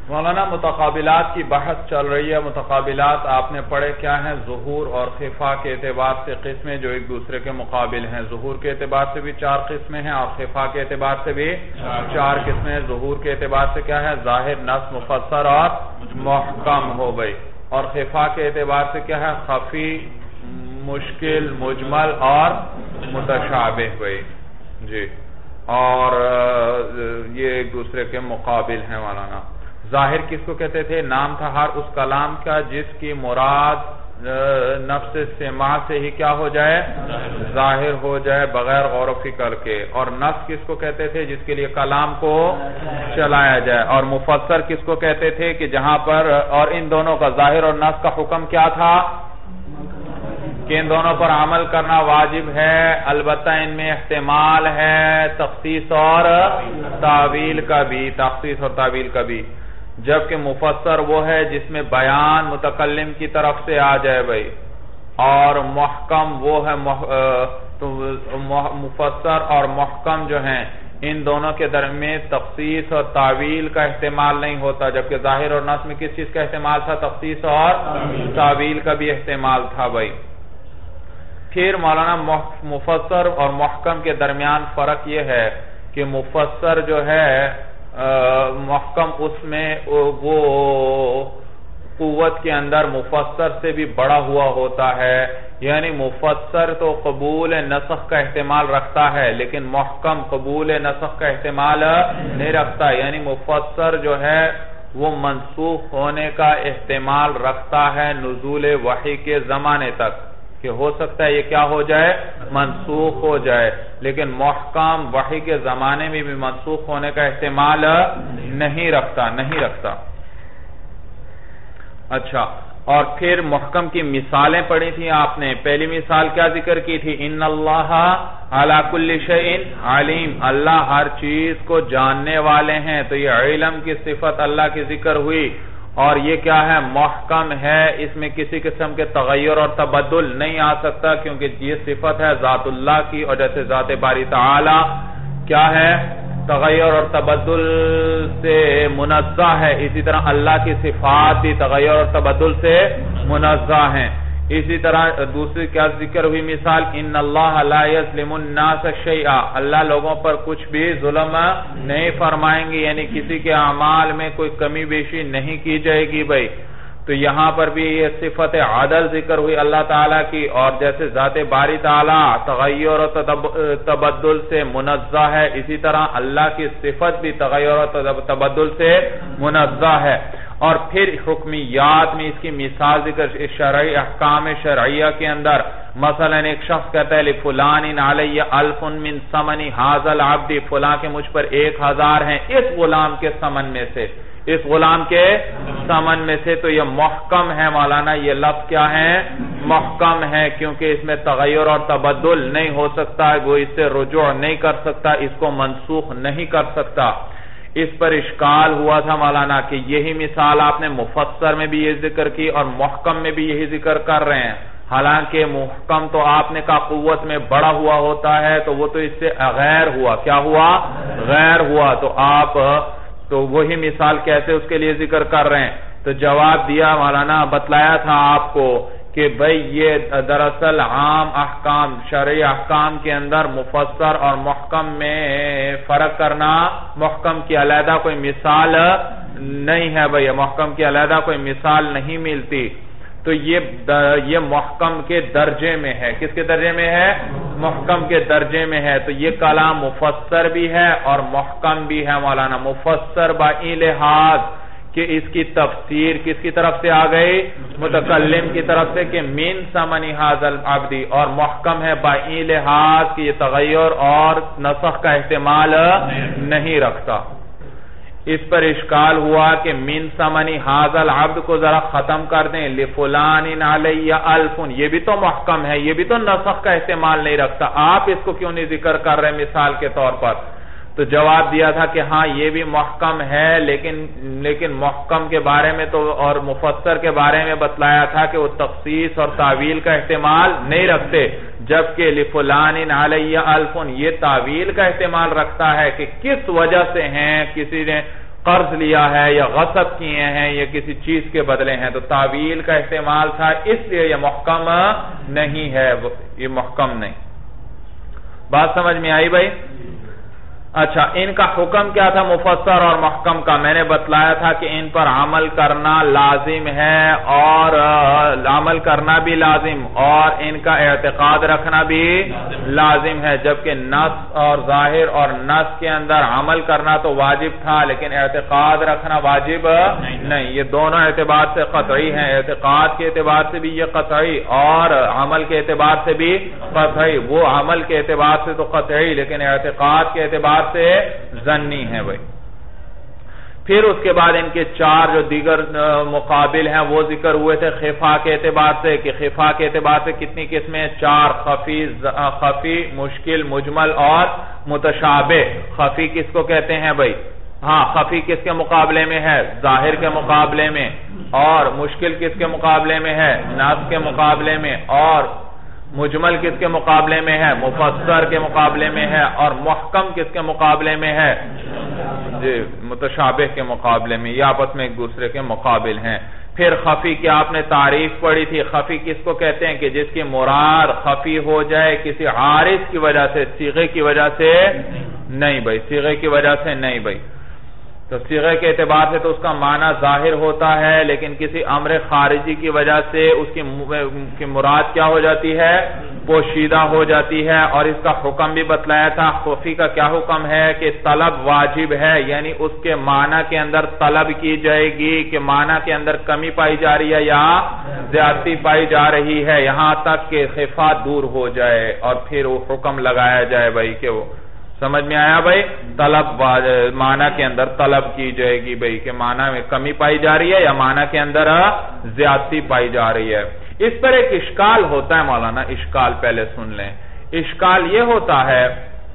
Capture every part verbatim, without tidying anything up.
مولانا متقابلات کی بحث چل رہی ہے. متقابلات آپ نے پڑھے کیا ہیں؟ ظہور اور خفا کے اعتبار سے قسمیں جو ایک دوسرے کے مقابل ہیں. ظہور کے اعتبار سے بھی چار قسمیں ہیں اور خفا کے اعتبار سے بھی چار قسمیں. ظہور کے اعتبار سے کیا ہے؟ ظاہر، نص، مفسر اور محکم ہو گئی. اور خفا کے اعتبار سے کیا ہے؟ خفی، مشکل، مجمل اور متشابہ ہوئی. جی، اور یہ ایک دوسرے کے مقابل ہیں. مولانا ظاہر کس کو کہتے تھے؟ نام تھا ہر اس کلام کا جس کی مراد نفس سماع سے ہی کیا ہو جائے؟ ظاہر ہو جائے بغیر غور و فکر کے. اور نص کس کو کہتے تھے؟ جس کے لیے کلام کو چلایا جائے. اور مفسر کس کو کہتے تھے؟ کہ جہاں پر، اور ان دونوں کا ظاہر اور نص کا حکم کیا تھا؟ کہ ان دونوں پر عمل کرنا واجب ہے، البتہ ان میں احتمال ہے تخصیص اور تعویل کا بھی، تخصیص اور تعویل کا بھی. جبکہ مفسر وہ ہے جس میں بیان متکلم کی طرف سے آ جائے بھائی. اور محکم وہ ہے، مفسر اور محکم جو ہیں ان دونوں کے درمیان تخصیص اور تعویل کا احتمال نہیں ہوتا. جبکہ ظاہر اور نص میں کس چیز کا احتمال تھا؟ تخصیص اور تعویل کا بھی احتمال تھا بھائی. پھر مولانا مفسر اور محکم کے درمیان فرق یہ ہے کہ مفسر جو ہے محکم اس میں وہ قوت کے اندر مفسر سے بھی بڑا ہوا ہوتا ہے. یعنی مفسر تو قبول نسخ کا احتمال رکھتا ہے لیکن محکم قبول نسخ کا احتمال نہیں رکھتا. یعنی مفسر جو ہے وہ منسوخ ہونے کا احتمال رکھتا ہے نزول وحی کے زمانے تک، کہ ہو سکتا ہے یہ کیا ہو جائے؟ منسوخ ہو جائے. لیکن محکم وحی کے زمانے میں بھی منسوخ ہونے کا احتمال نہیں رکھتا نہیں رکھتا اچھا، اور پھر محکم کی مثالیں پڑھی تھی آپ نے. پہلی مثال کیا ذکر کی تھی؟ ان اللہ علی کل شیء علیم، اللہ ہر چیز کو جاننے والے ہیں. تو یہ علم کی صفت اللہ کی ذکر ہوئی. اور یہ کیا ہے؟ محکم ہے، اس میں کسی قسم کے تغیر اور تبدل نہیں آ سکتا کیونکہ یہ صفت ہے ذات اللہ کی. اور جیسے ذات باری تعالی کیا ہے؟ تغیر اور تبدل سے منزہ ہے، اسی طرح اللہ کی صفات بھی تغیر اور تبدل سے منزہ ہیں. اسی طرح دوسری کیا ذکر ہوئی مثال؟ ان اللہ لا یظلم الناس شیئا، اللہ لوگوں پر کچھ بھی ظلم نہیں فرمائیں گے، یعنی کسی کے اعمال میں کوئی کمی بیشی نہیں کی جائے گی بھائی. تو یہاں پر بھی یہ صفت عدل ذکر ہوئی اللہ تعالیٰ کی. اور جیسے ذات باری تعالیٰ تغیر و تبدل سے منزہ ہے، اسی طرح اللہ کی صفت بھی تغیر و تبدل سے منزہ ہے. اور پھر حکمیات میں اس کی مثال ذکر شرعی احکام شرعیہ کے اندر. مثلا ایک شخص کہتا ہے لفلان علی الف من ثمن ھذا العبد، فلاں کے مجھ پر ایک ہزار ہیں اس غلام کے ثمن میں سے، اس غلام کے ثمن میں سے. تو یہ محکم ہے مولانا، یہ لفظ کیا ہے؟ محکم ہے، کیونکہ اس میں تغیر اور تبدل نہیں ہو سکتا، وہ اس سے رجوع نہیں کر سکتا، اس کو منسوخ نہیں کر سکتا. اس پر اشکال ہوا تھا مولانا کہ یہی مثال آپ نے مفسر میں بھی یہ ذکر کی اور محکم میں بھی یہی ذکر کر رہے ہیں. حالانکہ محکم تو آپ نے کہا قوت میں بڑا ہوا ہوتا ہے، تو وہ تو اس سے غیر ہوا. کیا ہوا؟ غیر ہوا. تو آپ تو وہی مثال کیسے اس کے لیے ذکر کر رہے ہیں؟ تو جواب دیا مولانا، بتلایا تھا آپ کو کہ بھئی یہ دراصل عام احکام شرعی احکام کے اندر مفسر اور محکم میں فرق کرنا، محکم کی علیحدہ کوئی مثال نہیں ہے بھئی، محکم کی علیحدہ کوئی مثال نہیں ملتی. تو یہ یہ محکم کے درجے میں ہے. کس کے درجے میں ہے؟ محکم کے درجے میں ہے. تو یہ کلام مفسر بھی ہے اور محکم بھی ہے مولانا. مفسر بائی لحاظ کہ اس کی تفسیر کس کی طرف سے آ گئی؟ متکلم کی طرف سے، کہ من ثمن ھذا العبد. اور محکم ہے بائی لحاظ کہ یہ تغیر اور نسخ کا احتمال نہیں رکھتا. اس پر اشکال ہوا کہ من ثمن ھذا العبد کو ذرا ختم کر دیں، لفلان علی الف، یہ بھی تو محکم ہے، یہ بھی تو نسخ کا احتمال نہیں رکھتا، آپ اس کو کیوں نہیں ذکر کر رہے مثال کے طور پر؟ تو جواب دیا تھا کہ ہاں یہ بھی محکم ہے، لیکن لیکن محکم کے بارے میں تو اور مفسر کے بارے میں بتلایا تھا کہ وہ تخصیص اور تعویل کا احتمال نہیں رکھتے. جبکہ لفلان علی الف یہ تعویل کا احتمال رکھتا ہے کہ کس وجہ سے ہیں، کسی نے قرض لیا ہے یا غصب کیے ہیں یا کسی چیز کے بدلے ہیں، تو تعویل کا استعمال تھا، اس لیے یہ محکم نہیں ہے، یہ محکم نہیں۔ بات سمجھ میں آئی بھائی؟ اچھا، ان کا حکم کیا تھا مفسر اور محکم کا؟ میں نے بتلایا تھا کہ ان پر عمل کرنا لازم ہے، اور عمل کرنا بھی لازم، اور ان کا اعتقاد رکھنا بھی لازم ہے، جبکہ نص اور ظاہر اور نص کے اندر عمل کرنا تو واجب تھا لیکن اعتقاد رکھنا واجب نہیں۔ یہ دونوں اعتبار سے قطعی ہیں، اعتقاد کے اعتبار سے بھی یہ قطعی اور عمل کے اعتبار سے بھی قطعی۔ وہ عمل کے اعتبار سے تو قطعی لیکن اعتقاد کے اعتبار سے ظنی ہے بھائی۔ پھر اس کے بعد ان کے چار جو دیگر مقابل ہیں وہ ذکر ہوئے تھے خفا کے اعتبار سے، کہ خفا کے اعتبار سے کتنی قسمیں؟ چار، خفی، خفی، مشکل، مجمل اور متشابہ۔ خفی کس کو کہتے ہیں بھائی؟ ہاں، خفی کس کے مقابلے میں ہے؟ ظاہر کے مقابلے میں۔ اور مشکل کس کے مقابلے میں ہے؟ نص کے مقابلے میں۔ اور مجمل کس کے مقابلے میں ہے؟ مفسر کے مقابلے میں ہے۔ اور محکم کس کے مقابلے میں ہے؟ جی، متشابہ کے مقابلے میں۔ یہ آپس میں ایک دوسرے کے مقابل ہیں۔ پھر خفی کی آپ نے تعریف پڑھی تھی۔ خفی کس کو کہتے ہیں؟ کہ جس کی مراد خفی ہو جائے کسی عارض کی وجہ سے، صیغے کی وجہ سے نہیں بھائی، صیغے کی وجہ سے نہیں بھائی۔ تو صیغے کے اعتبار سے تو اس کا معنی ظاہر ہوتا ہے لیکن کسی امر خارجی کی وجہ سے اس کی مراد کیا ہو جاتی ہے؟ پوشیدہ ہو جاتی ہے۔ اور اس کا حکم بھی بتلایا تھا۔ خفی کا کیا حکم ہے؟ کہ طلب واجب ہے، یعنی اس کے معنی کے اندر طلب کی جائے گی کہ معنی کے اندر کمی پائی جا رہی ہے یا زیادتی پائی جا رہی ہے، یہاں تک کہ خفا دور ہو جائے اور پھر وہ حکم لگایا جائے بھائی کہ وہ سمجھ میں آیا بھائی؟ طلب معنی کے اندر طلب کی جائے گی بھائی کہ معنی میں کمی پائی جا رہی ہے یا معنی کے اندر زیادتی پائی جا رہی ہے۔ اس پر ایک اشکال ہوتا ہے مولانا، اشکال پہلے سن لیں۔ اشکال یہ ہوتا ہے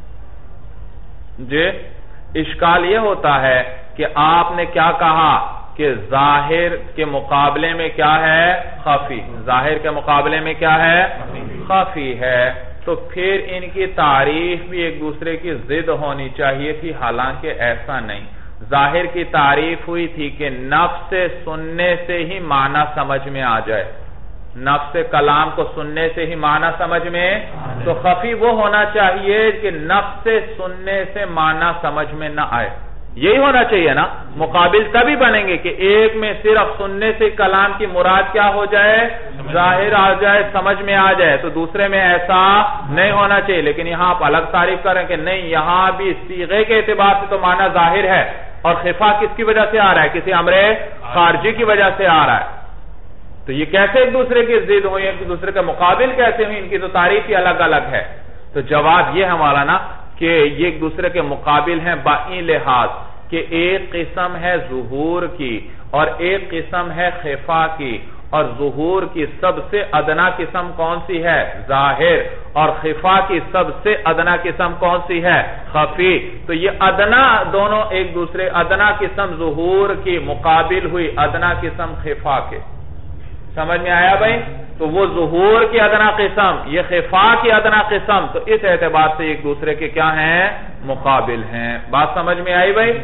جی اشکال یہ ہوتا ہے کہ آپ نے کیا کہا کہ ظاہر کے مقابلے میں کیا ہے؟ خفی۔ ظاہر کے مقابلے میں کیا ہے؟ خفی ہے۔ تو پھر ان کی تعریف بھی ایک دوسرے کی ضد ہونی چاہیے تھی، حالانکہ ایسا نہیں۔ ظاہر کی تعریف ہوئی تھی کہ نفس سے سننے سے ہی معنی سمجھ میں آ جائے، نفس کلام کو سننے سے ہی معنی سمجھ میں، تو خفی وہ ہونا چاہیے کہ نفس سے سننے سے معنی سمجھ میں نہ آئے، یہی ہونا چاہیے نا۔ مقابل تبھی بنیں گے کہ ایک میں صرف سننے سے کلام کی مراد کیا ہو جائے؟ ظاہر آ جائے، سمجھ میں آ جائے، تو دوسرے میں ایسا نہیں ہونا چاہیے۔ لیکن یہاں آپ الگ تعریف کریں کہ نہیں، یہاں بھی صیغے کے اعتبار سے تو معنی ظاہر ہے، اور خفا کس کی وجہ سے آ رہا ہے؟ کسی امر خارجی کی وجہ سے آ رہا ہے۔ تو یہ کیسے ایک دوسرے کی ضد ہوئی، ایک دوسرے کے مقابل کیسے ہوئی؟ ان کی تو تعریف ہی الگ الگ ہے۔ تو جواب یہ ہے مولانا کہ یہ ایک دوسرے کے مقابل ہیں بائی لحاظ، کہ ایک قسم ہے ظہور کی اور ایک قسم ہے خفا کی، اور ظہور کی سب سے ادنا قسم کون سی ہے؟ ظاہر، اور خفا کی سب سے ادنا قسم کون سی ہے؟ خفی۔ تو یہ ادنا دونوں ایک دوسرے، ادنا قسم ظہور کی مقابل ہوئی ادنا قسم خفا کے، سمجھ میں آیا بھائی؟ تو وہ ظہور کی ادنا قسم، یہ خفا کی ادنا قسم، تو اس اعتبار سے ایک دوسرے کے کیا ہیں؟ مقابل ہیں۔ بات سمجھ میں آئی بھائی؟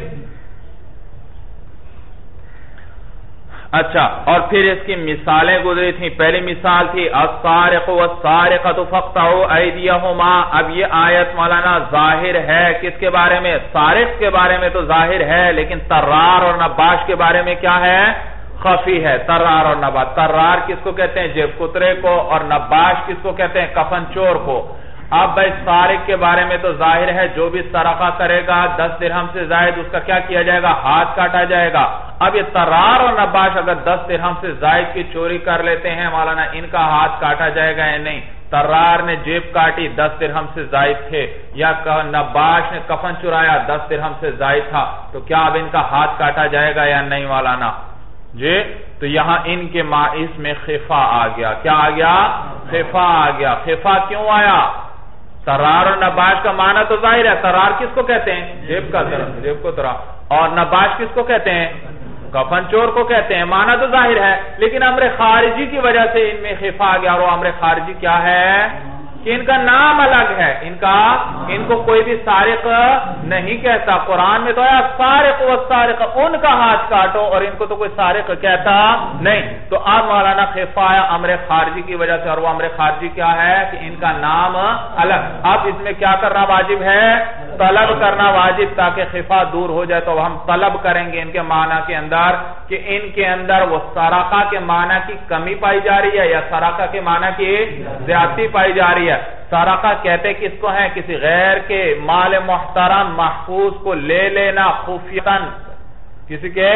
اچھا، اور پھر اس کی مثالیں گزری تھیں۔ پہلی مثال تھی السارق والسارقۃ فاقطعوا ایدیہما۔ اب یہ آیت مولانا ظاہر ہے کس کے بارے میں؟ سارق کے بارے میں تو ظاہر ہے، لیکن طرار اور نباش کے بارے میں کیا ہے؟ خفی ہے۔ طرار اور نباش، طرار کس کو کہتے ہیں؟ جیب کترے کو، اور نباش کس کو کہتے ہیں؟ کفن چور کو۔ اب بھائی سارق کے بارے میں تو ظاہر ہے، جو بھی سرقہ کرے گا دس درہم سے زائد اس کا کیا کیا جائے گا؟ ہاتھ کاٹا جائے گا۔ اب یہ طرار اور نباش اگر دس درہم سے زائد کی چوری کر لیتے ہیں مولانا، ان کا ہاتھ کاٹا جائے گا یا نہیں؟ طرار نے جیب کاٹی، دس درہم سے زائد تھے، یا نباش نے کفن چرایا، دس درہم سے زائد تھا، تو کیا اب ان کا ہاتھ کاٹا جائے گا یا نہیں مولانا جی؟ تو یہاں ان کے مائز میں خفا آ گیا۔ کیا آ گیا؟ خفا آ گیا۔ خفا کیوں آیا؟ طرار اور نباش کا معنی تو ظاہر ہے۔ طرار کس کو کہتے ہیں؟ جیب کا طرح، جیب کو طرح۔ اور نباش کس کو کہتے ہیں؟ کفن چور کو کہتے ہیں۔ معنی تو ظاہر ہے، لیکن امر خارجی کی وجہ سے ان میں خفا آ گیا، اور وہ امر خارجی کیا ہے؟ کہ ان کا نام الگ ہے، ان کا ان کو کوئی بھی سارق نہیں کہتا. قرآن میں تو ہے السارق والسارق، ان کا ہاتھ کاٹو، اور ان کو تو کوئی سارق کہتا نہیں. تو اب مولانا خفا آیا امر خارجی کی وجہ سے، اور وہ امر خارجی کیا ہے کہ ان کا نام الگ. اب اس میں کیا کرنا واجب ہے؟ طلب کرنا واجب، تاکہ خفا دور ہو جائے. تو ہم طلب کریں گے ان کے معنی کے اندر کہ ان کے اندر وہ سرقہ کے معنی کی کمی پائی جا رہی ہے یا سرقہ کے معنی کی زیادتی پائی جا رہی ہے. سرقہ کہتے کس کو ہیں؟ کسی غیر کے مال محترم محفوظ کو لے لینا خفیتاً، کسی کے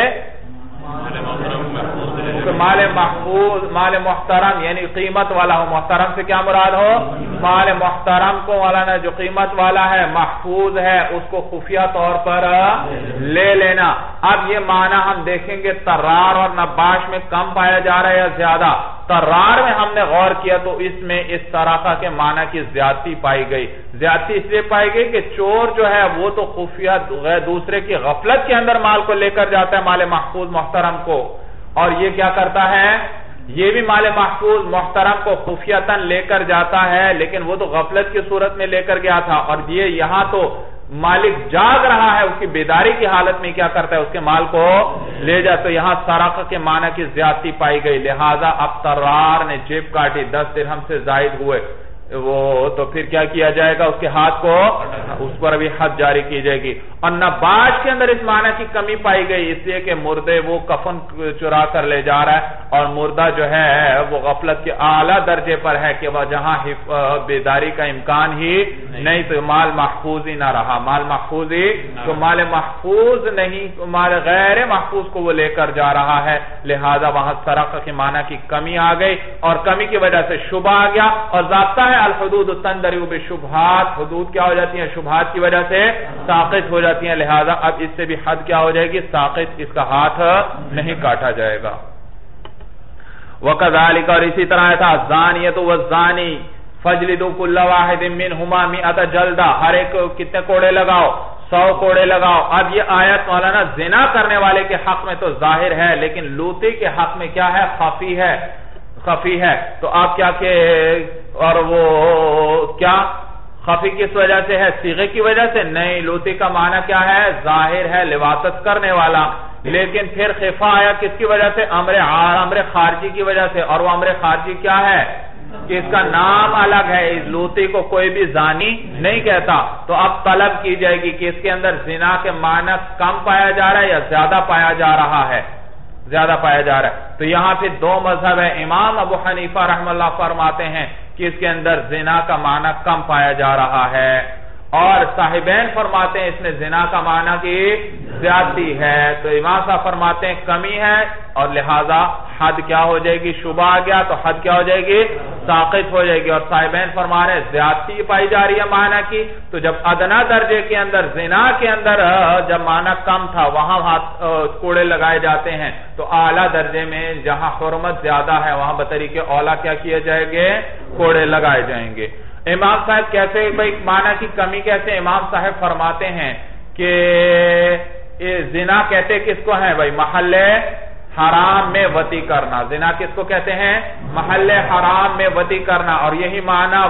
مال محفوظ، مال محترم یعنی قیمت والا ہو. محترم سے کیا مراد ہو؟ مال محترم کو مولانا جو قیمت والا ہے، محفوظ ہے، اس کو خفیہ طور پر لے لینا. اب یہ معنی ہم دیکھیں گے طرار اور نباش میں کم پایا جا رہا ہے یا زیادہ. طرار میں ہم نے غور کیا تو اس میں اس سرقہ کے معنی کی زیادتی پائی گئی. زیادتی اس لیے پائی گئی کہ چور جو ہے وہ تو خفیہ دوسرے کی غفلت کے اندر مال کو لے کر جاتا ہے، مال محفوظ محترم کو، اور یہ کیا کرتا ہے؟ یہ بھی مال محفوظ محترم کو خفیتاً لے کر جاتا ہے، لیکن وہ تو غفلت کی صورت میں لے کر گیا تھا، اور یہ یہاں تو مالک جاگ رہا ہے، اس کی بیداری کی حالت میں کیا کرتا ہے؟ اس کے مال کو لے جا. تو یہاں سرقہ کے معنی کی زیادتی پائی گئی، لہذا اب طرار نے جیب کاٹی، دس درہم سے زائد ہوئے وہ تو پھر کیا کیا جائے گا؟ اس کے ہاتھ کو اس پر بھی حد جاری کی جائے گی. اور نباش کے اندر اس معنی کی کمی پائی گئی، اس لیے کہ مردے وہ کفن چرا کر لے جا رہا ہے، اور مردہ جو ہے وہ غفلت کے اعلیٰ درجے پر ہے کہ وہ جہاں بیداری کا امکان ہی نہیں، تو مال محفوظ ہی نہ رہا، مال محفوظ ہی تو مال محفوظ نہیں، مال غیر محفوظ کو وہ لے کر جا رہا ہے. لہذا وہاں سرقہ کے معنی کی کمی آ گئی، اور کمی کی وجہ سے شبہ آ گیا. اور ضابطہ ہے الحدود تندرع بشبہات، حدود کیا ہو جاتی ہیں؟ شبہات کی وجہ سے ساقط ہو جاتی ہیں. لہذا اب اس سے بھی حد کیا ہو جائے گی؟ ساقط، اس کا ہاتھ نہیں کاٹا جائے گا. وَكَذَلِكَ، اور اسی طرح تھا الزَّانِيَةُ وَالزَّانِي فَاجْلِدُوا كُلَّ وَاحِدٍ مِّنْهُمَا مِئَةَ جَلْدَةٍ، ہر ایک کتنے کوڑے لگاؤ؟ سو کوڑے لگاؤ. اب یہ آیت مولانا زنا کرنے والے کے حق میں تو ظاہر ہے، لیکن لوطی کے حق میں کیا ہے؟ خفی ہے، خفی ہے. تو آپ کیا کہ اور وہ کیا خفی کس وجہ سے ہے؟ صیغے کی وجہ سے نہیں. لوطی کا معنی کیا ہے؟ ظاہر ہے، لواطت کرنے والا. لیکن پھر خفا آیا کس کی وجہ سے؟ امر امر خارجی کی وجہ سے. اور وہ امر خارجی کیا ہے؟ کہ اس کا نام الگ ہے. اس لوطی کو کوئی بھی زانی نہیں کہتا. تو اب طلب کی جائے گی کہ اس کے اندر زنا کے معنی کم پایا جا رہا ہے یا زیادہ پایا جا رہا ہے؟ زیادہ پایا جا رہا ہے. تو یہاں پھر دو مذہب ہے. امام ابو حنیفہ رحمہ اللہ فرماتے ہیں کہ اس کے اندر زنا کا معنی کم پایا جا رہا ہے، اور صاحبین فرماتے ہیں اس میں زنا کا معنی کی زیادتی ہے. تو امام صاحب فرماتے ہیں کمی ہے، اور لہذا حد کیا ہو جائے گی؟ شبہ آ گیا تو حد کیا ہو جائے گی؟ ساقط ہو جائے گی. اور صاحبین فرما رہے ہیں زیادتی پائی جا رہی ہے معنی کی. تو جب ادنا درجے کے اندر زنا کے اندر جب معنی کم تھا وہاں ہاتھ کوڑے لگائے جاتے ہیں، تو اعلیٰ درجے میں جہاں حرمت زیادہ ہے وہاں بطریق اولا کیا کیے جائیں گے؟ کوڑے لگائے جائیں گے. امام صاحب کیسے بھائی معنی کی کمی کیسے؟ امام صاحب فرماتے ہیں کہ زنا کہتے کس کو ہیں بھائی؟ محل حرام میں وطی کرنا. زنا کس کو کہتے ہیں؟ محل حرام میں وطی کرنا. اور یہی معنی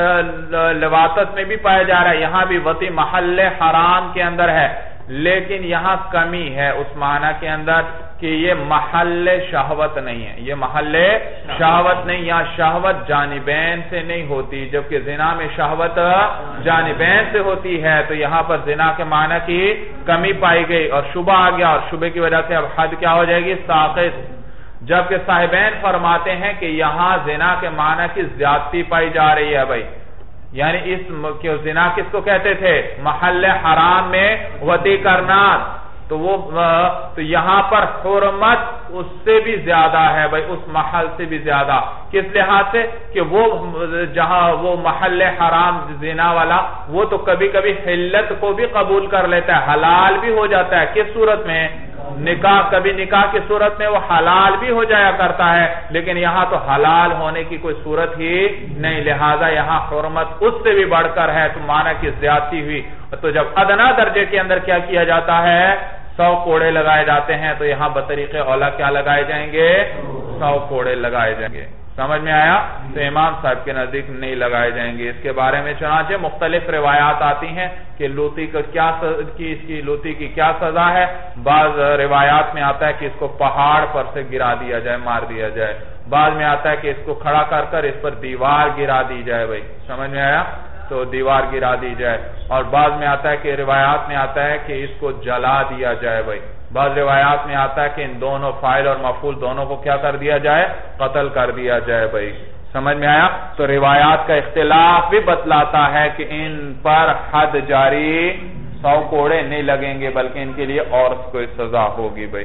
لواطت میں بھی پایا جا رہا ہے. یہاں بھی وطی محل حرام کے اندر ہے، لیکن یہاں کمی ہے اس معنی کے اندر کہ یہ محل شہوت نہیں ہے. یہ محل شہوت نہیں، یہاں شہوت جانبین سے نہیں ہوتی، جبکہ زنا میں شہوت جانبین سے ہوتی ہے. تو یہاں پر زنا کے معنی کی کمی پائی گئی اور شبہ آ گیا، اور شبہ کی وجہ سے اب حد کیا ہو جائے گی؟ ساقط. جبکہ صاحبین فرماتے ہیں کہ یہاں زنا کے معنی کی زیادتی پائی جا رہی ہے بھائی. یعنی اس زنا کس کو کہتے تھے؟ محل حرام میں وطی کرنا. تو وہ تو یہاں پر حرمت اس سے بھی زیادہ ہے بھائی، اس محل سے بھی زیادہ. کس لحاظ سے؟ کہ وہ جہاں وہ محل حرام زنا والا وہ تو کبھی کبھی حلت کو بھی قبول کر لیتا ہے، حلال بھی ہو جاتا ہے. کس صورت میں؟ نکاح. کبھی نکاح کی صورت میں وہ حلال بھی ہو جایا کرتا ہے، لیکن یہاں تو حلال ہونے کی کوئی صورت ہی نہیں. لہذا یہاں حرمت اس سے بھی بڑھ کر ہے، تو معنی کی زیادتی ہوئی. تو جب ادنا درجے کے اندر کیا کیا جاتا ہے؟ سو کوڑے لگائے جاتے ہیں. تو یہاں بطریق اولا کیا لگائے جائیں گے؟ سو کوڑے لگائے جائیں گے. سمجھ میں آیا؟ تو امام صاحب کے نزدیک نہیں لگائے جائیں گے. اس کے بارے میں چنانچہ مختلف روایات آتی ہیں کہ لوتی کا کیا کی اس کی لوتی کی کیا سزا ہے. بعض روایات میں آتا ہے کہ اس کو پہاڑ پر سے گرا دیا جائے، مار دیا جائے. بعض میں آتا ہے کہ اس کو کھڑا کر کر اس پر دیوار گرا دی جائے. بھائی سمجھ میں آیا؟ تو دیوار گرا دی جائے. اور بعض میں آتا ہے کہ روایات میں آتا ہے کہ اس کو جلا دیا جائے. بھائی بعض روایات میں آتا ہے کہ ان دونوں فاعل اور مفعول دونوں کو کیا کر دیا جائے؟ قتل کر دیا جائے. بھائی سمجھ میں آیا؟ تو روایات کا اختلاف بھی بتلاتا ہے کہ ان پر حد جاری سو کوڑے نہیں لگیں گے بلکہ ان کے لیے اور کوئی سزا ہوگی. بھائی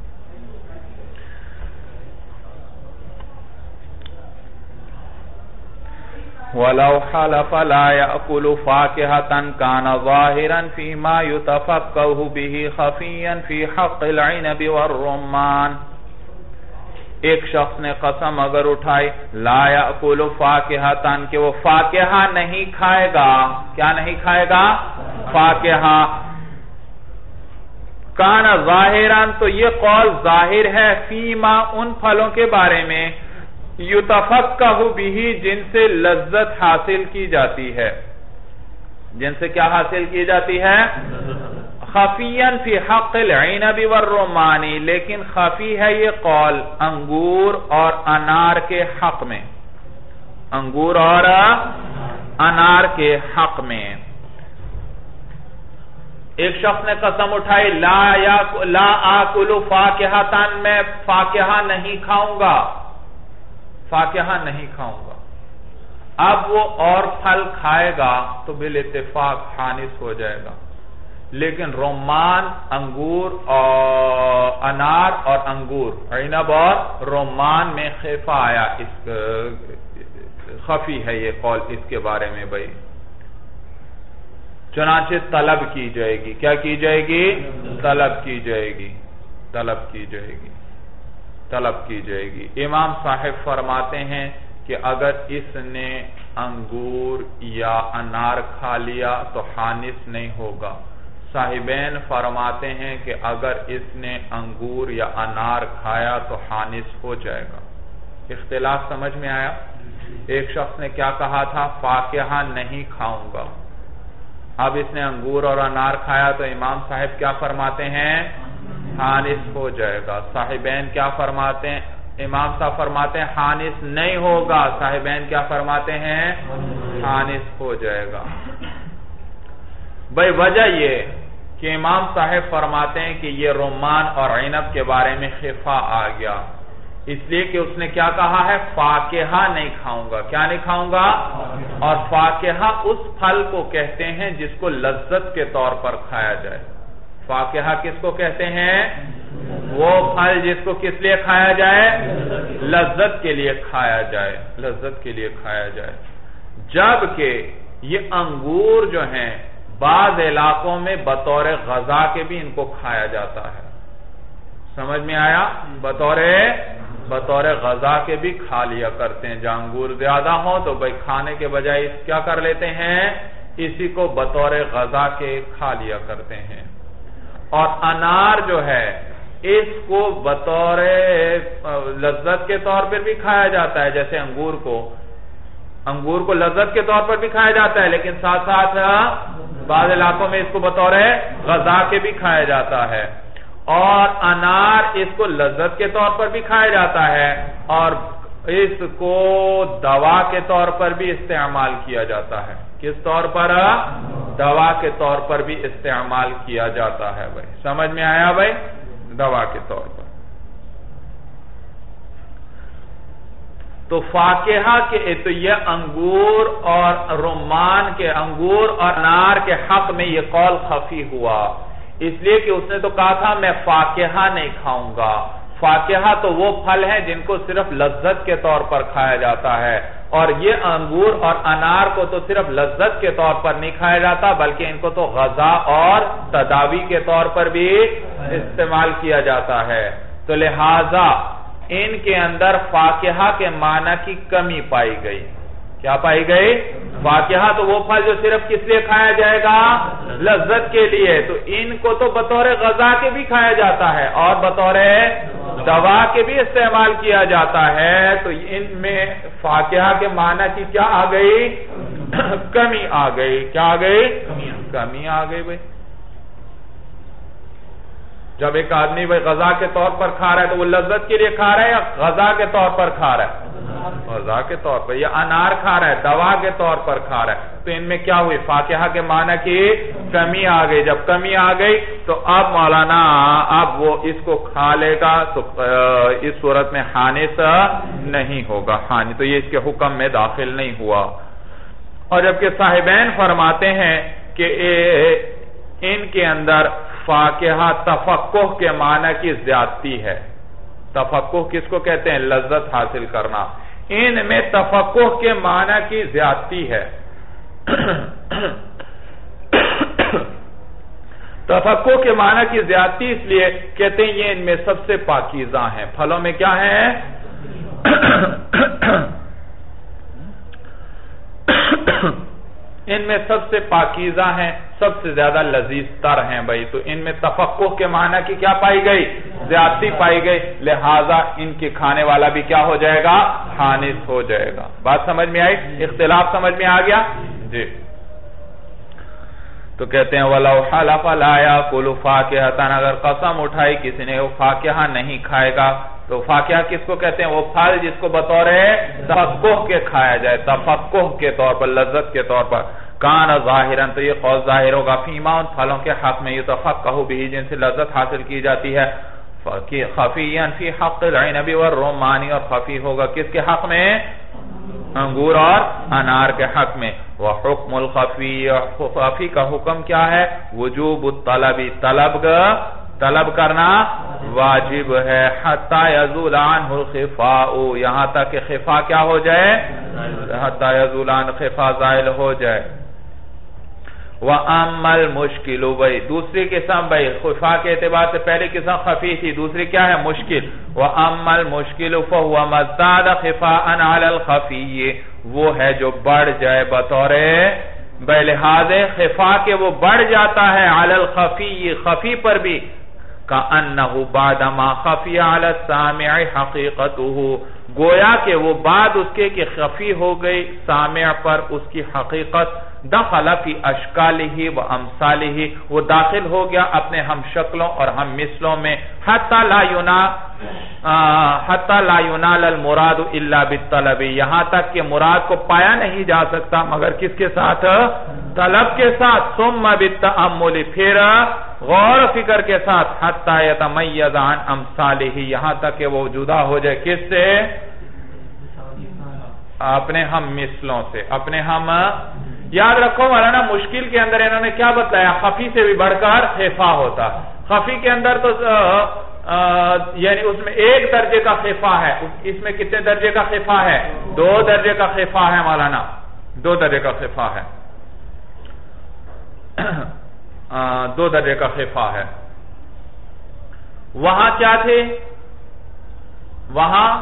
وَلَوْ حَلَفَ لَا يَأْكُلُ فَاكِهَةً كَانَ ظَاهِرًا فِي مَا يُتَفَقَّهُ بِهِ خَفِيًّا فِي حَقِّ الْعِنَبِ وَالرُّمَّانِ. ایک شخص نے قسم اگر اٹھائی لا یأکل فاکہتن کہ وہ فاکہہ نہیں کھائے گا. کیا نہیں کھائے گا؟ فاکہہ. کان ظاہران تو یہ قول ظاہر ہے فیما ان پھلوں کے بارے میں یتفقہ بھی جن سے لذت حاصل کی جاتی ہے. جن سے کیا حاصل کی جاتی ہے؟ خفیاً فی حق العنب والرمان. لیکن خفی ہے یہ قول انگور اور انار کے حق میں. انگور اور انار کے حق میں. ایک شخص نے قسم اٹھائی لا یا لا آکل فاکہتن میں فاکہہ نہیں کھاؤں گا. فاکہہ نہیں کھاؤں گا. اب وہ اور پھل کھائے گا تو بالاتفاق حانث ہو جائے گا. لیکن رمان انگور اور انار اور انگور عنب اور رمان میں خفا آیا. اس خفی ہے یہ قول اس کے بارے میں. بھائی چنانچہ طلب کی جائے گی. کیا کی جائے گی؟ طلب کی جائے گی. طلب کی جائے گی. طلب کی جائے گی. امام صاحب فرماتے ہیں کہ اگر اس نے انگور یا انار کھا لیا تو حانث نہیں ہوگا. صاحبین فرماتے ہیں کہ اگر اس نے انگور یا انار کھایا تو حانث ہو جائے گا. اختلاف سمجھ میں آیا؟ ایک شخص نے کیا کہا تھا؟ فاکہہ نہیں کھاؤں گا. اب اس نے انگور اور انار کھایا تو امام صاحب کیا فرماتے ہیں؟ حانث ہو جائے گا. صاحبین کیا فرماتے ہیں؟ امام صاحب فرماتے ہیں حانث نہیں ہوگا. صاحبین کیا فرماتے ہیں؟ حانث ہو جائے گا. بھئی وجہ یہ کہ امام صاحب فرماتے ہیں کہ یہ رمان اور عنب کے بارے میں خفا آ گیا اس لیے کہ اس نے کیا کہا ہے؟ فاکہہ نہیں کھاؤں گا. کیا نہیں کھاؤں گا؟ اور فاکہہ اس پھل کو کہتے ہیں جس کو لذت کے طور پر کھایا جائے. فاکہہ کس کو کہتے ہیں؟ وہ پھل جس کو کس لیے کھایا جائے؟ لذت کے لیے کھایا جائے. لذت کے لیے کھایا جائے. جبکہ یہ انگور جو ہیں بعض علاقوں میں بطور غذا کے بھی ان کو کھایا جاتا ہے. سمجھ میں آیا؟ بطور بطور غذا کے بھی کھا لیا کرتے ہیں. جہاں انگور زیادہ ہوں تو بھائی کھانے کے بجائے کیا کر لیتے ہیں؟ اسی کو بطور غذا کے کھا لیا کرتے ہیں. اور انار جو ہے اس کو بطور لذت کے طور پر بھی کھایا جاتا ہے. جیسے انگور کو انگور کو لذت کے طور پر بھی کھایا جاتا ہے لیکن ساتھ ساتھ بعض علاقوں میں اس کو بطور غذا کے بھی کھایا جاتا ہے. اور انار اس کو لذت کے طور پر بھی کھایا جاتا ہے اور اس کو دوا کے طور پر بھی استعمال کیا جاتا ہے. کس طور پر؟ دوا کے طور پر بھی استعمال کیا جاتا ہے. بھائی سمجھ میں آیا؟ بھائی دوا کے طور پر. تو فاکہہ کے تو یہ انگور اور رمان کے انگور اور انار کے حق میں یہ قول خفی ہوا اس لیے کہ اس نے تو کہا تھا میں فاکہہ نہیں کھاؤں گا. فاکہہ تو وہ پھل ہیں جن کو صرف لذت کے طور پر کھایا جاتا ہے اور یہ انگور اور انار کو تو صرف لذت کے طور پر نہیں کھایا جاتا بلکہ ان کو تو غذا اور تداوی کے طور پر بھی استعمال کیا جاتا ہے. تو لہذا ان کے اندر فاکہہ کے معنی کی کمی پائی گئی. کیا پائی گئی؟ فاکہہ تو وہ پھل جو صرف کس لیے کھایا جائے گا؟ لذت کے لیے. تو ان کو تو بطور غذا کے بھی کھایا جاتا ہے اور بطور دوا کے بھی استعمال کیا جاتا ہے، تو ان میں فاقیہ کے معنی کی کیا آ گئی؟ کمی آ گئی۔ کیا آ گئی؟ کمی آ گئی بھئی۔ جب ایک آدمی بھئی غذا کے طور پر کھا رہا ہے تو وہ لذت کے لیے کھا رہا ہے یا غذا کے طور پر کھا رہا ہے؟ غذا کے طور پر۔ یا انار کھا رہا ہے دوا کے طور پر کھا رہا ہے، تو ان میں کیا ہوئی؟ فاقیہ کے معنی کی کمی آ گئی۔ جب کمی آ گئی تو اب مولانا اب وہ اس کو کھا لے گا تو اس صورت میں حانث نہیں ہوگا، حانی تو یہ اس کے حکم میں داخل نہیں ہوا۔ اور جبکہ صاحبین فرماتے ہیں کہ ان کے اندر فاقیہ تفقہ کے معنی کی زیادتی ہے۔ تفقہ کس کو کہتے ہیں؟ لذت حاصل کرنا۔ ان میں تفقہ کے معنی کی زیادتی ہے۔ تفقہ کے معنی کی زیادتی اس لیے کہتے ہیں یہ ان میں سب سے پاکیزہ ہیں۔ پھلوں میں کیا ہے؟ ان میں سب سے پاکیزہ ہیں، سب سے زیادہ لذیذ تر ہیں بھائی، تو ان میں تفقہ کے معنی کی کیا پائی گئی؟ زیادتی پائی گئی، لہذا ان کے کھانے والا بھی کیا ہو جائے گا؟ حانث ہو جائے گا۔ بات سمجھ میں آئی؟ اختلاف سمجھ میں آ گیا جی؟ تو کہتے ہیں وَلَوْ حَلَفَ لَا يَأْكُلُ فَاكِهَةً، اگر قسم اٹھائی کسی نے وہ فاقیہ نہیں کھائے گا، تو فاقیہ کس کو کہتے ہیں؟ وہ پھل جس کو بطور تفقہ کے کھایا جائے، تفقہ کے طور پر، لذت کے طور پر۔ کان ظاہراً، تو یہ قول ظاہر ہوگا، فیما ان پھلوں کے حق میں یتفقہ بھی، جن سے لذت حاصل کی جاتی ہے، خفیاً فی حق العنب والرمان، اور خفی ہوگا کس کے حق میں؟ انگور اور انار کے حق میں۔ وحکم الخفی، خفی کا حکم کیا ہے؟ وجوب الطلب، طلب طلب کرنا واجب ہے، حتی یزول عنہ الخفاء، یہاں تک کہ خفا کیا ہو جائے؟ حتی یزول عنہ، خفا زائل ہو جائے۔ وَأَمَّا الْمُشْكِلُ، بھئی دوسری قسم، بھئی خفا کے اعتبار سے پہلی قسم خفی تھی، دوسری کیا ہے؟ مشکل۔ وَأَمَّا الْمُشْكِلُ فَهُوَ مَزْدَادَ خِفَاءً عَلَى الْخَفِيِّ، وہ ہے جو بڑھ جائے بطور بلحاظ خفا کے، وہ بڑھ جاتا ہے عَلَى الْخَفِيِّ، خفی پر بھی، كَأَنَّهُ بَعْدَمَا خَفِيَ عَلَى السَّامِعِ حَقِيقَتُهُ، گویا کہ وہ بعد اس کے کہ خفی ہو گئی سامع پر اس کی حقیقت، دخل فی اشکالہ و امثالہ، وہ داخل ہو گیا اپنے ہم شکلوں اور ہم مثلوں میں، حتی لا ینا حتی لا ینال المراد الا بالطلب، یہاں تک کہ مراد کو پایا نہیں جا سکتا مگر کس کے ساتھ؟ طلب کے ساتھ، ثم بالتأمل، پھر غور و فکر کے ساتھ، حتی یتمیز عن امثالہ، یہاں تک کہ وہ جدا ہو جائے کس سے؟ اپنے ہم مثلوں سے، اپنے ہم۔ یاد رکھو مولانا مشکل کے اندر انہوں نے کیا بتایا؟ خفی سے بھی بڑھ کر خفا ہوتا، خفی کے اندر تو یعنی اس میں ایک درجے کا خفا ہے، اس میں کتنے درجے کا خفا ہے؟ دو درجے کا خفا ہے مولانا، دو درجے کا خفا ہے، دو درجے کا خفا ہے۔ وہاں کیا تھے؟ وہاں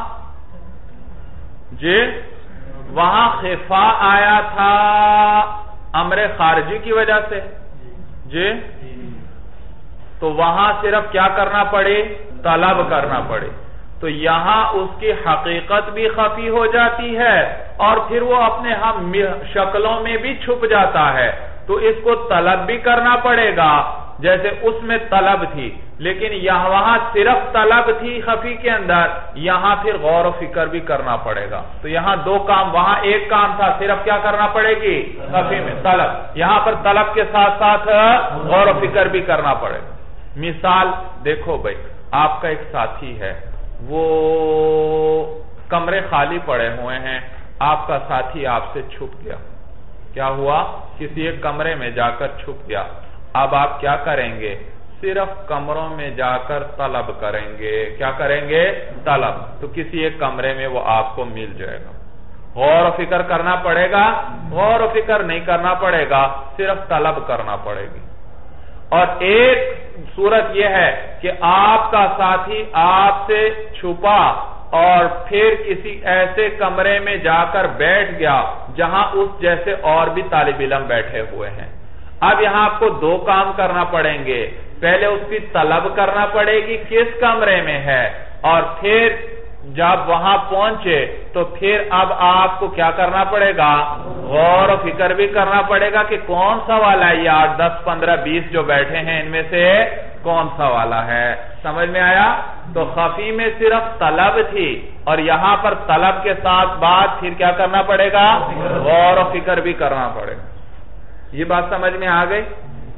جی وہاں خفا آیا تھا امر خارجی کی وجہ سے جی، تو وہاں صرف کیا کرنا پڑے؟ طلب کرنا پڑے، تو یہاں اس کی حقیقت بھی خفی ہو جاتی ہے اور پھر وہ اپنے ہم شکلوں میں بھی چھپ جاتا ہے، تو اس کو طلب بھی کرنا پڑے گا، جیسے اس میں طلب تھی لیکن یہاں وہاں صرف طلب تھی خفی کے اندر، یہاں پھر غور و فکر بھی کرنا پڑے گا، تو یہاں دو کام، وہاں ایک کام تھا صرف کیا کرنا پڑے گی؟ خفی میں طلب، یہاں پر طلب کے ساتھ ساتھ غور و فکر بھی کرنا پڑے گا۔ مثال دیکھو بھائی، آپ کا ایک ساتھی ہے، وہ کمرے خالی پڑے ہوئے ہیں، آپ کا ساتھی آپ سے چھپ گیا، کیا ہوا؟ کسی ایک کمرے میں جا کر چھپ گیا، اب آپ کیا کریں گے؟ صرف کمروں میں جا کر طلب کریں گے، کیا کریں گے؟ طلب، تو کسی ایک کمرے میں وہ آپ کو مل جائے گا۔ غور و فکر کرنا پڑے گا؟ غور و فکر نہیں کرنا پڑے گا، صرف طلب کرنا پڑے گی۔ اور ایک صورت یہ ہے کہ آپ کا ساتھی آپ سے چھپا اور پھر کسی ایسے کمرے میں جا کر بیٹھ گیا جہاں اس جیسے اور بھی طالب علم بیٹھے ہوئے ہیں۔ اب یہاں آپ کو دو کام کرنا پڑیں گے، پہلے اس کی طلب کرنا پڑے گی کس کمرے میں ہے، اور پھر جب وہاں پہنچے تو پھر اب آپ کو کیا کرنا پڑے گا؟ غور و فکر بھی کرنا پڑے گا کہ کون سا والا ہے، یہ آٹھ دس پندرہ بیس جو بیٹھے ہیں ان میں سے کون سا والا ہے. سمجھ میں آیا؟ تو خفی میں صرف طلب تھی اور یہاں پر طلب کے ساتھ بعد پھر کیا کرنا پڑے گا؟ غور و فکر بھی کرنا پڑے گا. یہ بات سمجھ میں آ گئی؟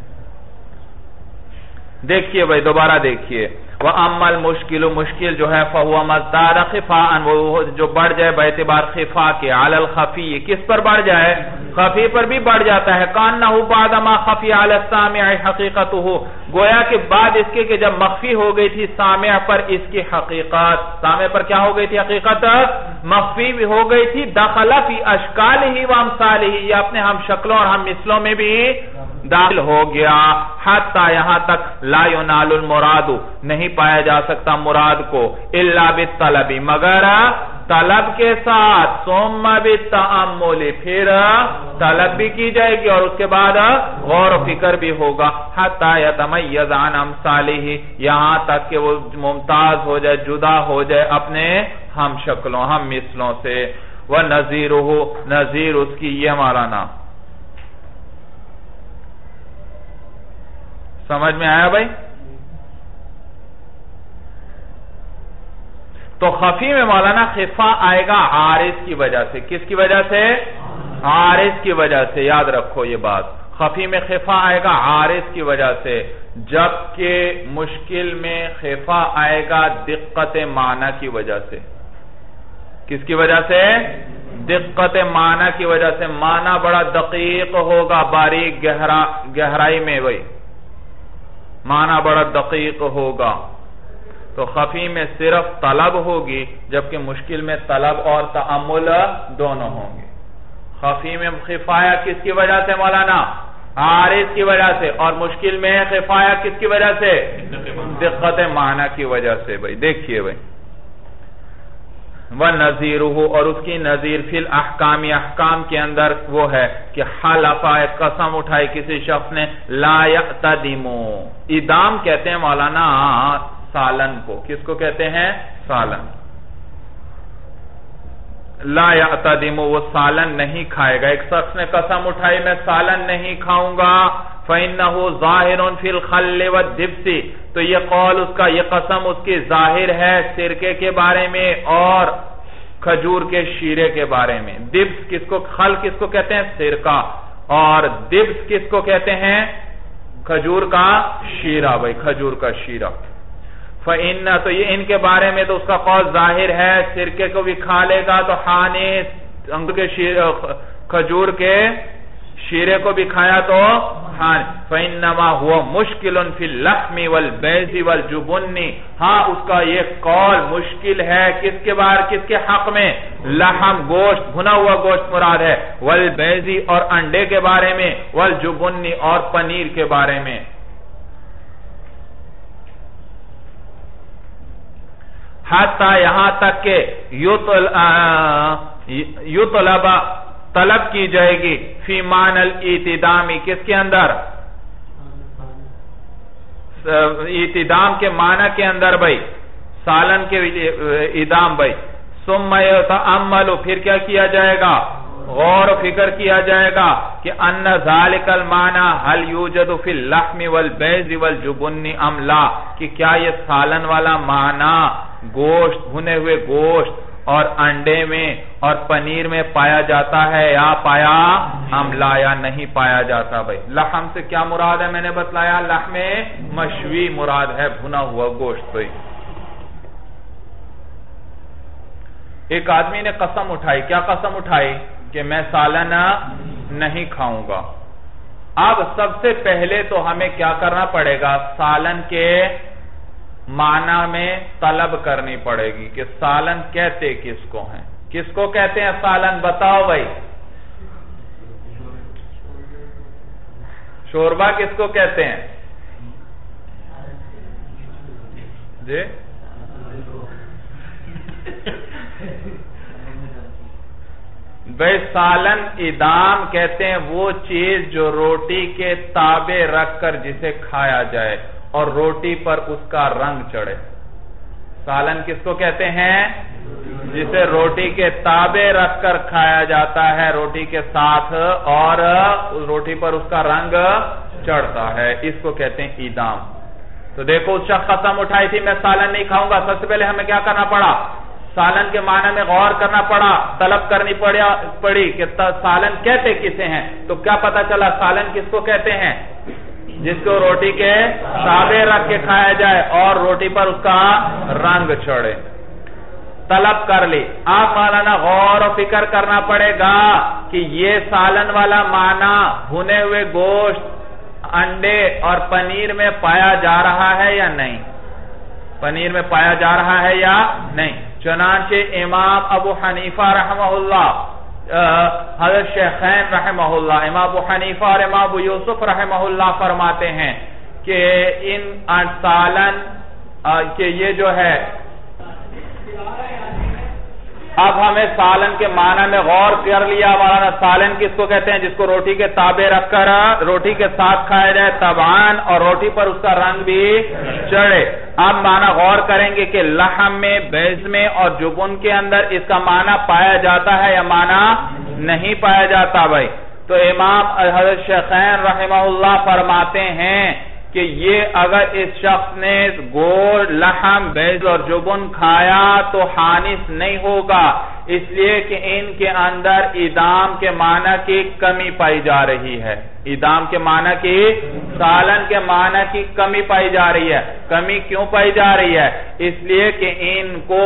دیکھیے بھائی دوبارہ دیکھیے. وَأَمَّا الْمُشْكِلُ مشکل جو ہے فَهُوَ مَزْدَادَ خِفَاءً وہ جو بڑھ جائے باعتبار خفا کے عَلَى الْخَفِيِّ کس پر بڑھ جائے؟ خفی پر بھی بڑھ جاتا ہے. كَأَنَّهُ بَعْدَمَا خَفِيَ عَلَى السَّامِعِ حَقِيقَتُهُ گویا کہ بعد اس کے کہ جب مخفی ہو گئی تھی سامع پر اس کی حقیقت، سامع پر کیا ہو گئی تھی حقیقت؟ مخفی بھی ہو گئی تھی. دَخَلَ فِي أَشْكَالِهِ وَأَمْثَالِهِ یہ اپنے ہم شکلوں اور ہم مثلوں میں بھی داخل ہو گیا. حتی یہاں تک لا ینال المراد نہیں پایا جا سکتا مراد کو الا بالطلب مگر طلب کے ساتھ. ثم بالتأمل پھر طلب بھی کی جائے گی اور اس کے بعد غور و فکر بھی ہوگا. حتی یتمیز عن امثالہ یہاں تک کہ وہ ممتاز ہو جائے، جدا ہو جائے اپنے ہم شکلوں ہم مثلوں سے. ونظیرہ نظیر اس کی یہ مولانا سمجھ میں آیا بھائی؟ تو خفی میں مولانا خفا آئے گا عارض کی وجہ سے. کس کی وجہ سے؟ عارض کی وجہ سے. یاد رکھو یہ بات، خفی میں خفا آئے گا عارض کی وجہ سے، جبکہ مشکل میں خفا آئے گا دقت معنی کی وجہ سے. کس کی وجہ سے؟ دقت معنی کی وجہ سے. معنی بڑا دقیق ہوگا، باریک گہرا گہرائی میں بھائی معنی بڑا دقیق ہوگا. تو خفی میں صرف طلب ہوگی جبکہ مشکل میں طلب اور تأمل دونوں ہوں گے. خفی میں خفایا کس کی وجہ سے مولانا؟ عارض کی وجہ سے. اور مشکل میں خفایا کس کی وجہ سے؟ دقت معنی کی وجہ سے. بھائی دیکھیے بھائی وَنَظِيرُهُ اور اس کی نظیر فی الاحکام احکام کے اندر وہ ہے کہ حلف قسم اٹھائی کسی شخص نے لا یعتدم. ادام کہتے ہیں مولانا سالن کو. کس کو کہتے ہیں؟ سالن. لا یعتدم وہ سالن نہیں کھائے گا. ایک شخص نے قسم اٹھائی میں سالن نہیں کھاؤں گا. فَإِنَّهُ ظَاهِرٌ فِي الْخَلِّ وَالدِّبْسِ تو یہ قول اس کا یہ قسم اس کی ظاہر ہے سرکے کے بارے میں اور کھجور کے شیرے کے بارے میں. دبس کس کو؟ خل کس کو کہتے ہیں؟ سرکہ. اور دبس کس کو کہتے ہیں؟ کھجور کا شیرہ. بھائی کھجور کا شیرہ. فَإِنَّ تو یہ ان کے بارے میں تو اس کا قول ظاہر ہے سرکے کو بھی کھا لے گا تو حانس انگور کے کھجور کے شیرے کو بھی کھایا تو ہاں. فَإِنَّمَا هُوَ مُشْكِلٌ فِي اللَّحْمِ وَالْبَيْضِ وَالْجُبُنِّ ہاں اس کا یہ قول مشکل ہے کس کے بارے کس کے حق میں؟ لحم گوشت بھنا ہوا گوشت مراد ہے. وَالْبَيْضِ اور انڈے کے بارے میں. وَالْجُبُنِّ اور پنیر کے بارے میں. حتی یہاں تک کہ یطلب طلب کی جائے گی فی معنی الاعتدامی کس کے اندر؟ اعتدام کے معنی کے اندر بھائی سالن کے ادام بھائی. ثم یتأمل پھر کیا کیا جائے گا؟ غور و فکر کیا جائے گا کہ ان ذالک المعنی هل یوجد فی اللحم والبیض والجبن ام لا کہ کیا یہ سالن والا معنی گوشت بھنے ہوئے گوشت اور انڈے میں اور پنیر میں پایا جاتا ہے یا پایا ہم لا یا نہیں پایا جاتا. بھائی لحم سے کیا مراد ہے؟ میں نے بتلایا لحم مشوی مراد ہے بھنا ہوا گوشت. بھائی ایک آدمی نے قسم اٹھائی. کیا قسم اٹھائی؟ کہ میں سالن نہیں کھاؤں گا. اب سب سے پہلے تو ہمیں کیا کرنا پڑے گا؟ سالن کے معنی میں طلب کرنی پڑے گی کہ سالن کہتے کس کو ہیں؟ کس کو کہتے ہیں سالن؟ بتاؤ بھائی. شوربا کس کو کہتے ہیں؟ جی بھائی سالن ادام کہتے ہیں وہ چیز جو روٹی کے تابع رکھ کر جسے کھایا جائے اور روٹی پر اس کا رنگ چڑھے. سالن کس کو کہتے ہیں؟ جسے روٹی کے تابع رکھ کر کھایا جاتا ہے روٹی کے ساتھ اور روٹی پر اس کا رنگ چڑھتا ہے، اس کو کہتے ہیں ایدام۔ تو دیکھو اس شخص قسم اٹھائی تھی میں سالن نہیں کھاؤں گا، سب سے پہلے ہمیں کیا کرنا پڑا؟ سالن کے معنی میں غور کرنا پڑا، طلب کرنی پڑی کہ سالن کہتے کسے ہیں۔ تو کیا پتا چلا سالن کس کو کہتے ہیں؟ جس کو روٹی کے تابع رکھ کے کھایا جائے اور روٹی پر اس کا رنگ چڑھے۔ طلب کر لی، آپ مولانا غور و فکر کرنا پڑے گا کہ یہ سالن والا معنی بھنے ہوئے گوشت، انڈے اور پنیر میں پایا جا رہا ہے یا نہیں؟ پنیر میں پایا جا رہا ہے یا نہیں؟ چنانچہ امام ابو حنیفہ رحمہ اللہ، حضرت شیخین رحمہ اللہ، امام ابو حنیفہ اور امام ابو یوسف رحمہ اللہ فرماتے ہیں کہ ان سالن کہ یہ جو ہے، اب ہمیں سالن کے معنی میں غور کر لیا مولانا، سالن کس کو کہتے ہیں؟ جس کو روٹی کے تابع رکھ کر روٹی کے ساتھ کھایا جائے طبعاً اور روٹی پر اس کا رنگ بھی چڑھے۔ اب معنی غور کریں گے کہ لحم میں، بیض میں اور جبن کے اندر اس کا معنی پایا جاتا ہے یا معنی نہیں پایا جاتا بھائی؟ تو امام حضرت شیخین رحمہ اللہ فرماتے ہیں کہ یہ اگر اس شخص نے گوشت، لحم، بیض اور جبن کھایا تو حانث نہیں ہوگا، اس لیے کہ ان کے اندر ادام کے معنی کی کمی پائی جا رہی ہے۔ ادام کے معنی کی، سالن کے معنی کی کمی پائی جا رہی ہے۔ کمی کیوں پائی جا رہی ہے؟ اس لیے کہ ان کو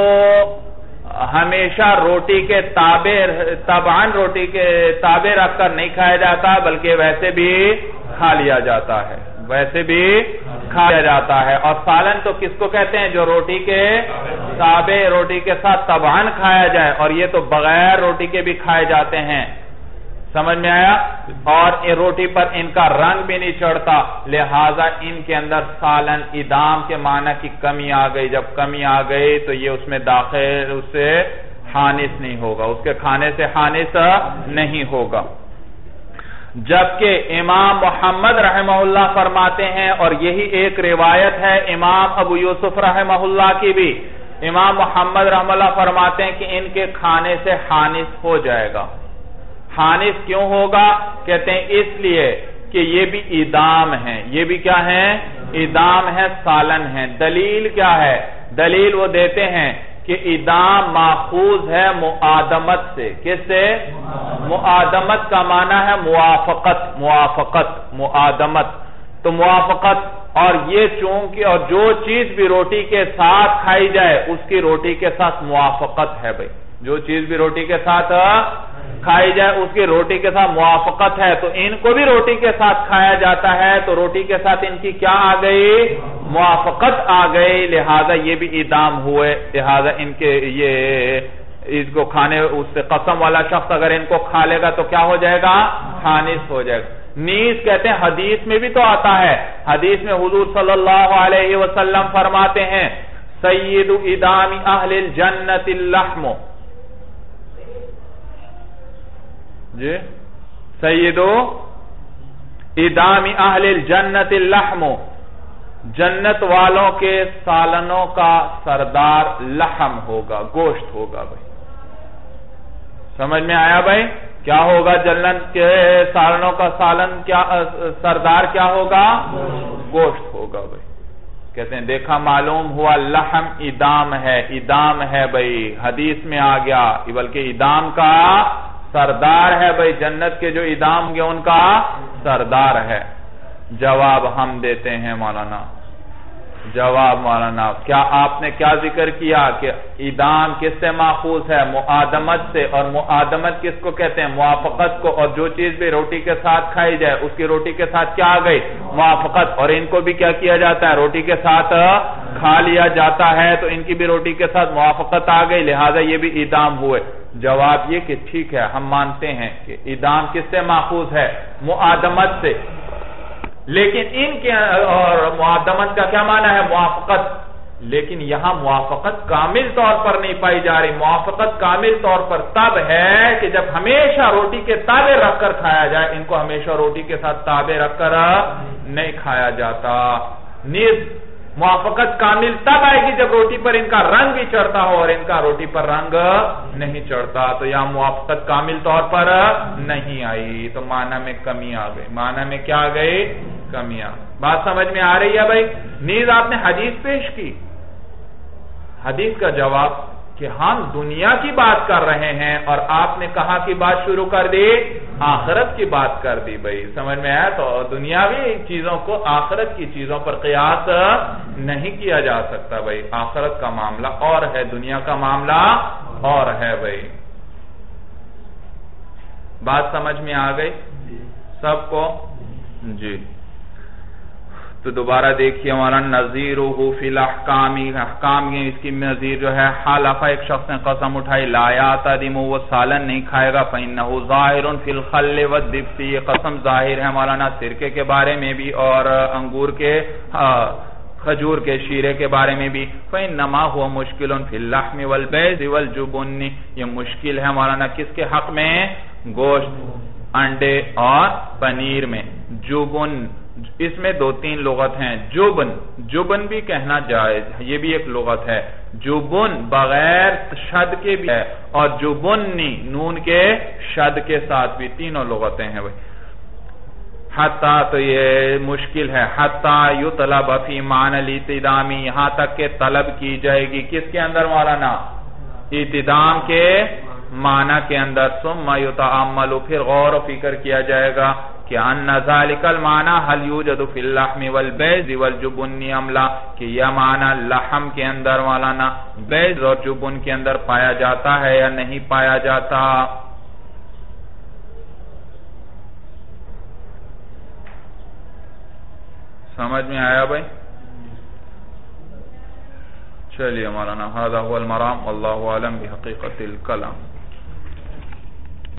ہمیشہ روٹی کے تابع طبعاً روٹی کے تابع رکھ کر نہیں کھایا جاتا، بلکہ ویسے بھی کھا لیا جاتا ہے، ویسے بھی کھایا جاتا ہے۔ اور سالن تو کس کو کہتے ہیں؟ جو روٹی کے تابع روٹی کے ساتھ طبعاً کھایا جائے، اور یہ تو بغیر روٹی کے بھی کھائے جاتے ہیں، سمجھ میں آیا؟ اور روٹی پر ان کا رنگ بھی نہیں چڑھتا، لہذا ان کے اندر سالن ادام کے معنی کی کمی آ گئی۔ جب کمی آ گئی تو یہ اس میں داخل، اس سے حانث نہیں ہوگا، اس کے کھانے سے حانث نہیں ہوگا۔ جبکہ امام محمد رحمہ اللہ فرماتے ہیں، اور یہی ایک روایت ہے امام ابو یوسف رحمہ اللہ کی بھی، امام محمد رحمہ اللہ فرماتے ہیں کہ ان کے کھانے سے حانث ہو جائے گا۔ حانث کیوں ہوگا؟ کہتے ہیں اس لیے کہ یہ بھی ادام ہے، یہ بھی کیا ہے؟ ادام ہے، سالن ہے۔ دلیل کیا ہے؟ دلیل وہ دیتے ہیں کہ ادام ماخوذ ہے معادمت سے۔ کس سے؟ معادمت کا معنی ہے موافقت، موافقت، معادمت، تو موافقت، اور یہ چونکہ اور جو چیز بھی روٹی کے ساتھ کھائی جائے اس کی روٹی کے ساتھ موافقت ہے بھائی، جو چیز بھی روٹی کے ساتھ کھائی جائے اس کی روٹی کے ساتھ موافقت ہے، تو ان کو بھی روٹی کے ساتھ کھایا جاتا ہے، تو روٹی کے ساتھ ان کی کیا آ گئی؟ موافقت آ گئی، لہذا یہ بھی ادام ہوئے، لہذا ان کے یہ اس کو کھانے، اس سے قسم والا شخص اگر ان کو کھا لے گا تو کیا ہو جائے گا؟ حانث ہو جائے گا۔ نیز کہتے ہیں حدیث میں بھی تو آتا ہے، حدیث میں حضور صلی اللہ علیہ وسلم فرماتے ہیں سید ادام اہل الجنت اللحم، جی سید ادام اہل الجنت اللحم، جنت والوں کے سالنوں کا سردار لحم ہوگا، گوشت ہوگا بھائی۔ سمجھ میں آیا بھائی؟ کیا ہوگا؟ جنت کے سالنوں کا سالن کیا سردار کیا ہوگا؟ گوشت ہوگا بھائی۔ کہتے ہیں دیکھا معلوم ہوا لحم ادام ہے، ادام ہے بھائی، حدیث میں آ گیا، بلکہ ادام کا سردار ہے بھائی، جنت کے جو ادام گے ان کا سردار ہے۔ جواب ہم دیتے ہیں مولانا، جواب مولانا کیا آپ نے کیا ذکر کیا کہ ادام کس سے ماخوذ ہے؟ معادمت سے، اور معادمت کس کو کہتے ہیں؟ موافقت کو، اور جو چیز بھی روٹی کے ساتھ کھائی جائے اس کی روٹی کے ساتھ کیا آ گئی؟ موافقت، اور ان کو بھی کیا کیا جاتا ہے؟ روٹی کے ساتھ کھا لیا جاتا ہے، تو ان کی بھی روٹی کے ساتھ موافقت آ گئی، لہذا یہ بھی ادام ہوئے۔ جواب یہ کہ ٹھیک ہے، ہم مانتے ہیں کہ ادام کس سے ماخوذ ہے؟ معادمت سے، لیکن ان کے اور معادمت کا کیا معنی ہے؟ موافقت، لیکن یہاں موافقت کامل طور پر نہیں پائی جا رہی۔ موافقت کامل طور پر تب ہے کہ جب ہمیشہ روٹی کے تابع رکھ کر کھایا جائے، ان کو ہمیشہ روٹی کے ساتھ تابع رکھ کر نہیں کھایا جاتا۔ نیز موافقت کامل تب آئے گی جب روٹی پر ان کا رنگ بھی چڑھتا ہو اور ان کا روٹی پر رنگ نہیں چڑھتا، تو یہاں موافقت کامل طور پر نہیں آئی، تو معنی میں کمی آ گئی، معنی میں کیا آ گئی؟ کمی آ گئی۔ بات سمجھ میں آ رہی ہے بھائی؟ نیز آپ نے حدیث پیش کی، حدیث کا جواب کہ ہم دنیا کی بات کر رہے ہیں اور آپ نے کہا کی بات شروع کر دی، آخرت کی بات کر دی بھائی، سمجھ میں آیا؟ تو دنیاوی چیزوں کو آخرت کی چیزوں پر قیاس نہیں کیا جا سکتا بھائی، آخرت کا معاملہ اور ہے، دنیا کا معاملہ اور ہے بھائی۔ بات سمجھ میں آ گئی سب کو؟ جی تو دوبارہ دیکھیے ہمارا نظیرہ فی الاحکام، احکام یہ اس کی نظیر جو ہے، حلف ایک شخص نے قسم اٹھائی لا یعتدم، وہ سالن نہیں کھائے گا، فإنہ ظاہر فی الخل والدبس، یہ قسم ظاہر ہے مولانا سرکے کے بارے میں بھی اور انگور کے کھجور کے شیرے کے بارے میں بھی، فإنما هو مشکل فی اللحم والبیض والجبن، یہ مشکل ہے مولانا کس کے حق میں؟ گوشت، انڈے اور پنیر میں۔ جبن اس میں دو تین لغت ہیں، جبن جبن بھی کہنا جائز، یہ بھی ایک لغت ہے، جبن بغیر شد کے بھی ہے اور جبنی نون کے شد کے ساتھ بھی، تینوں لغتیں ہیں بھائی۔ حتی تو یہ مشکل ہے، حتی یطلب فی معنی الاعتدامی، یہاں تک کہ طلب کی جائے گی کس کے اندر مولانا؟ اعتدام کے معنی کے اندر، ثم یتعمل، پھر غور و فکر کیا جائے گا کہ ان ذالک المعنی حل یوجد فی اللحم والبیض والجبن ام لا، کہ یہ معنی لحم کے اندر مولانا بیض اور جبن کے اندر پایا جاتا ہے یا نہیں پایا جاتا۔ سمجھ میں آیا بھائی؟ چلیے مولانا، ھذا هو المرام، واللہ اعلم بحقیقت الکلام۔